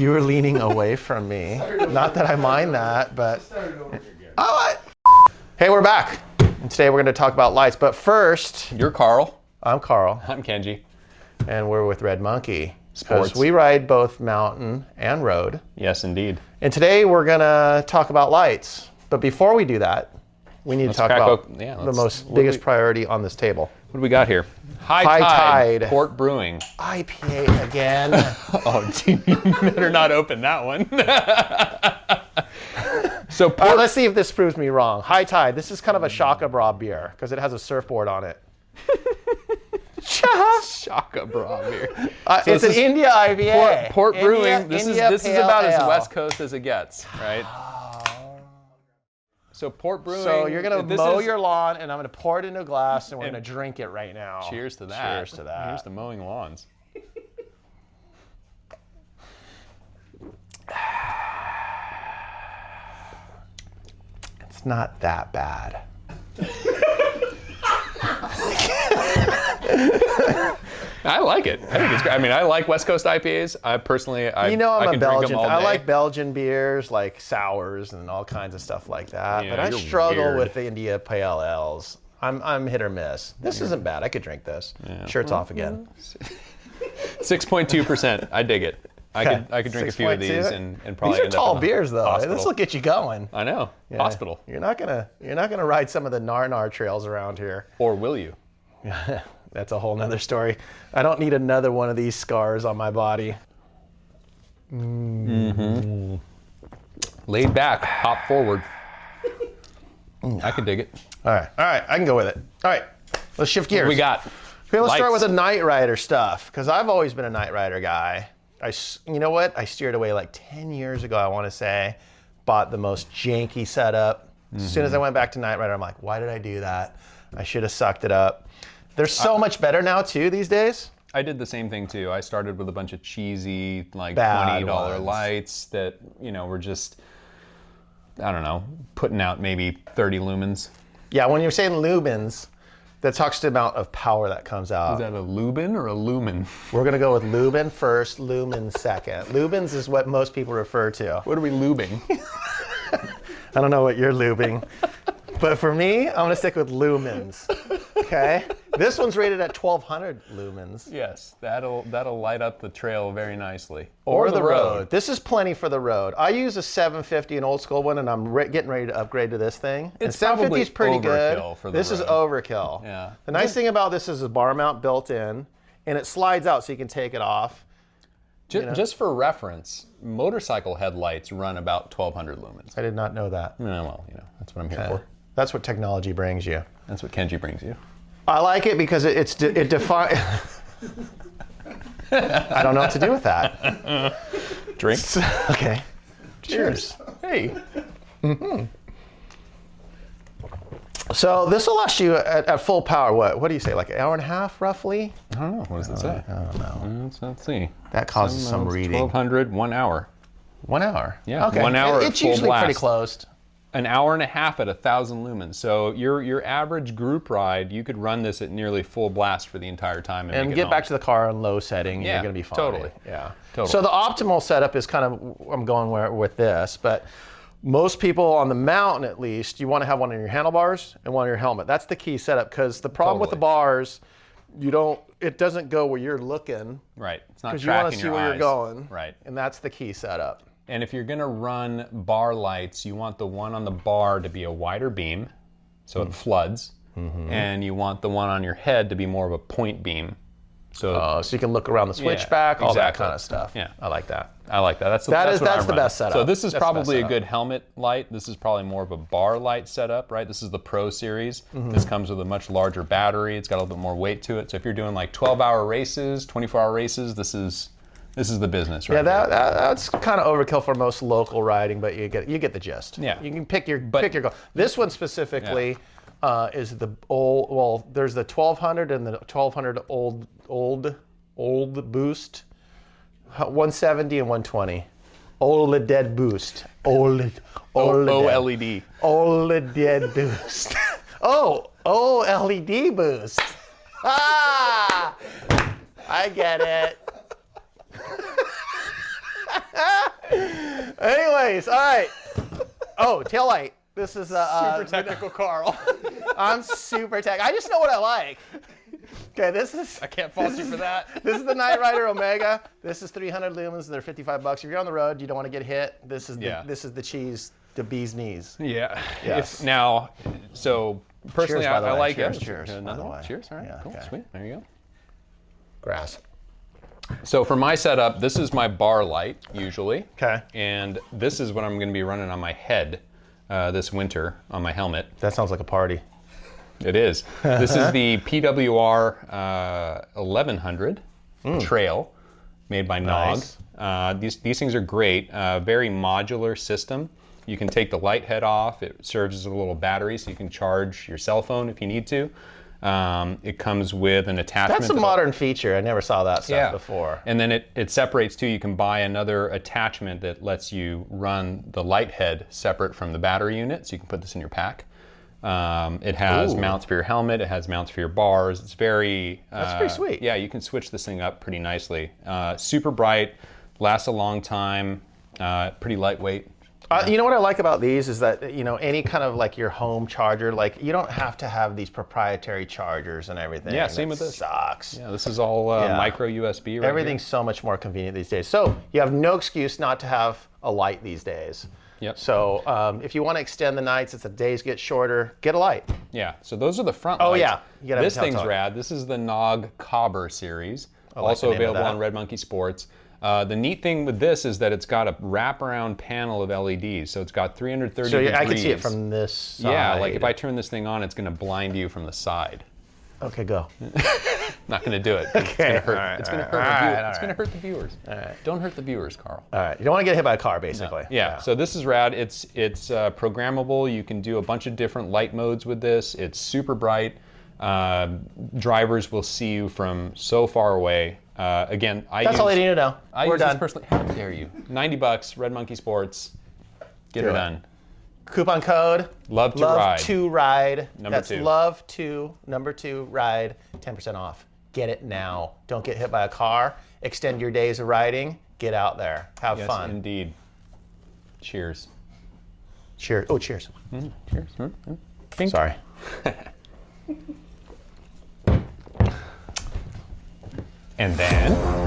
You were leaning away from me. Not that I mind that, but... Hey, we're back. And today we're going to talk about lights. But first... You're Carl. I'm Carl. I'm Kenji. And we're with Red Monkey. Sports. Because we ride both mountain and road. Yes, indeed. And today we're going to talk about lights. But before we do that, we need to talk about the biggest priority on this table. What do we got here? High Tide Port Brewing. IPA again. Oh, gee, you better not open that one. So All right, let's see if this proves me wrong. High Tide. This is kind of a Shaka Bra beer because it has a surfboard on it. Shaka Bra beer. So it's an India IPA. Port Brewing. This is about as Ale. West Coast as it gets, right? So Port Brewing. So you're going to mow your lawn, and I'm going to pour it into a glass, and we're going to drink it right now. Cheers to that. Cheers to that. Here's to mowing lawns. It's not that bad. I like it. I think it's great. I mean, I like West Coast IPAs. I personally, I'm a Belgian. I like Belgian beers, like sours and all kinds of stuff like that. Yeah, but I struggle weird. with the India Pale Ales. I'm hit or miss. This isn't bad. I could drink this. Yeah. Shirts off again. 6.2%. I dig it. I could drink a few of these and probably. These are end tall up in the beers, though. hospital. This will get you going. I know. Yeah. Hospital. You're not gonna ride some of the Narnar trails around here. Or will you? That's a whole nother story. I don't need another one of these scars on my body. Mm-hmm. Laid back, hop forward. I could dig it. All right, I can go with it. All right, let's shift gears. What we got? Okay, let's start Lights. with the Night Rider stuff, because I've always been a Night Rider guy. You know what? I steered away like 10 years ago, I want to say. Bought the most janky setup. As soon as I went back to Night Rider, I'm like, why did I do that? I should have sucked it up. They're so much better now, too, these days. I did the same thing, too. I started with a bunch of cheesy, like Bad $20 ones. lights that, were just, I don't know, putting out maybe 30 lumens. Yeah, when you're saying lumens, that talks to the amount of power that comes out. Is that a lubin or a lumen? We're going to go with lumen first, lumen second. Lumens is what most people refer to. What are we lubing? I don't know what you're lubing. But for me, I'm going to stick with lumens. Okay? This one's rated at 1200 lumens. Yes, that'll light up the trail very nicely. Or the road. This is plenty for the road. I use a 750, an old school one, and I'm getting ready to upgrade to this thing. It's 750 is pretty good. overkill for the This is road. overkill. Yeah. The nice thing about this is a bar mount built in, and it slides out so you can take it off. Just for reference, motorcycle headlights run about 1200 lumens. I did not know that. Well, that's what I'm here for. That's what technology brings you. That's what Kenji brings you. I like it because it defines. I don't know what to do with that. Drink. Okay. Cheers. Hey. So this will last you at full power. What do you say? Like an hour and a half, roughly? I don't know. What does it say? I don't know. Let's see. That causes some reading. 1200, 1 hour. 1 hour. Yeah, Okay. 1 hour at It's full usually blast. pretty close. An hour and a half at 1000 lumens. So your average group ride, you could run this at nearly full blast for the entire time And make it get home. back to the car on low setting, and Yeah, you're going to be fine. totally. Yeah. Totally. So the optimal setup is kind of, I'm going with this, but most people on the mountain, at least, you want to have one on your handlebars and one on your helmet. That's the key setup, because the problem with the bars, it doesn't go where you're looking. Right. It's not Because you want tracking to see your where eyes. you're going. Right. And that's the key setup. And if you're going to run bar lights, you want the one on the bar to be a wider beam, so it floods. And you want the one on your head to be more of a point beam. So you can look around the switchback, all that kind of stuff. Yeah. I like that. I like that. That's That's what I the run. best setup. So this is That's the best probably a setup. good helmet light. This is probably more of a bar light setup, right? This is the Pro Series. This comes with a much larger battery. It's got a little bit more weight to it. So if you're doing like 12-hour races, 24-hour races, this is the business, right? Yeah, that's kind of overkill for most local riding, but you get the gist. Yeah. You can pick your goal. This one specifically is the old. Well, there's the 1200 and the 1200 old boost, 170 and 120. OLED boost. OLED. OLED. OLED boost. OLED boost. Ah! I get it. Anyways, all right. Oh, tail light. This is Super technical, Carl. I'm super tech. I just know what I like. Okay, this is. I can't fault you for that. This is the Knight Rider Omega. This is 300 lumens. They're $55. If you're on the road, you don't want to get hit. This is the cheese, the bee's knees. Yeah. Yes. Now, so personally, Cheers, by the I way. like Cheers, it. cheers, by Another the one? way. Cheers. All right. Yeah, Cool. okay. Sweet. There you go. Grass. So for my setup, this is my bar light usually. Okay. And this is what I'm going to be running on my head this winter on my helmet. That sounds like a party. It is. This is the PWR 1100 Trail made by Nice. Nog. These things are great. Very modular system. You can take the light head off. It serves as a little battery so you can charge your cell phone if you need to. It comes with an attachment. That's a modern feature. I never saw that stuff before. And then it separates too. You can buy another attachment that lets you run the light head separate from the battery unit. So you can put this in your pack. It has mounts for your helmet. It has mounts for your bars. It's very... That's pretty sweet. Yeah, you can switch this thing up pretty nicely. Super bright, lasts a long time, pretty lightweight. You know what I like about these is that, you know, any kind of like your home charger, like you don't have to have these proprietary chargers and everything. Yeah, same That with this. Sucks. Yeah, this is all micro USB right Everything's so much more convenient these days. So you have no excuse not to have a light these days. Yep. So if you want to extend the nights, as the days get shorter, get a light. Yeah, so those are the front Oh, lights. yeah. You gotta have This a tail thing's light. rad. This is the Nog Cobber series, like also the name of available that. on Red Monkey Sports. The neat thing with this is that it's got a wraparound panel of LEDs, so it's got 330 So degrees. I can see it from this side. Yeah, like if I turn this thing on, it's going to blind you from the side. Okay, go. Not going to do it. It's going to hurt. all right, It's going to all hurt. right, It's going to hurt the viewers. Don't hurt the viewers, Carl. All right. You don't want to get hit by a car, basically. Yeah, so this is rad. It's programmable. You can do a bunch of different light modes with this. It's super bright. Drivers will see you from so far away. Again, That's all you need to know. We're use this done. personally. How dare you? $90, Red Monkey Sports. Get Do it it. done. Coupon code. Love to ride. To ride. Number That's 2. love to number 2 ride. 10% off. Get it now. Don't get hit by a car. Extend your days of riding. Get out there. Have Yes, fun. indeed. Cheers. Cheers. Oh, cheers. Cheers. Pink. Sorry. And then